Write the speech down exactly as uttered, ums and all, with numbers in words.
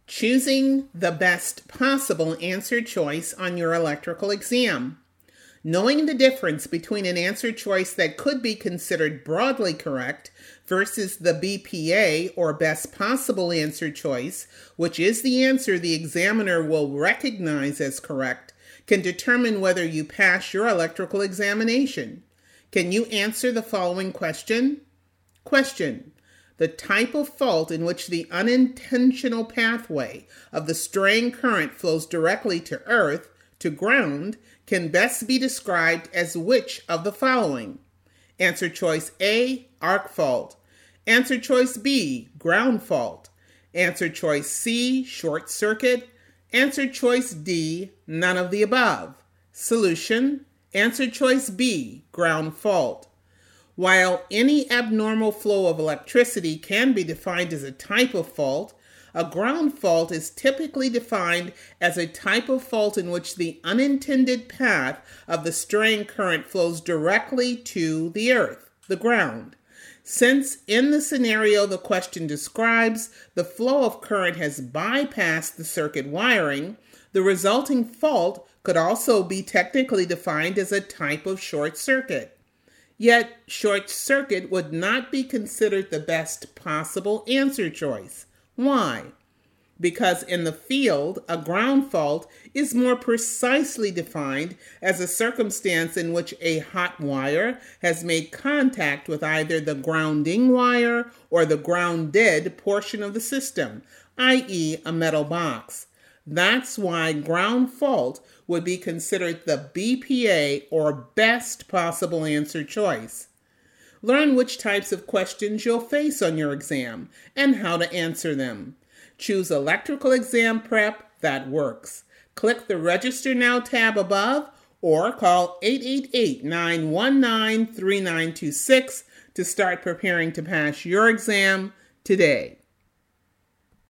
Choosing the best possible answer choice on your electrical exam. Knowing the difference between an answer choice that could be considered broadly correct versus the B P A, or best possible answer choice, which is the answer the examiner will recognize as correct, can determine whether you pass your electrical examination. Can you answer the following question? Question: the type of fault in which the unintentional pathway of the straying current flows directly to earth, to ground, can best be described as which of the following? Answer choice A, arc fault. Answer choice B, ground fault. Answer choice C, short circuit. Answer choice D, none of the above. Solution: answer choice B, ground fault. While any abnormal flow of electricity can be defined as a type of fault, a ground fault is typically defined as a type of fault in which the unintended path of the straying current flows directly to the earth, the ground. Since in the scenario the question describes, the flow of current has bypassed the circuit wiring, the resulting fault could also be technically defined as a type of short circuit. Yet, short circuit would not be considered the best possible answer choice. Why? Because in the field, a ground fault is more precisely defined as a circumstance in which a hot wire has made contact with either the grounding wire or the grounded portion of the system, that is a metal box. That's why ground fault would be considered the B P A, or best possible answer choice. Learn which types of questions you'll face on your exam and how to answer them. Choose electrical exam prep that works. Click the Register Now tab above or call eight eight eight, nine one nine, three nine two six to start preparing to pass your exam today.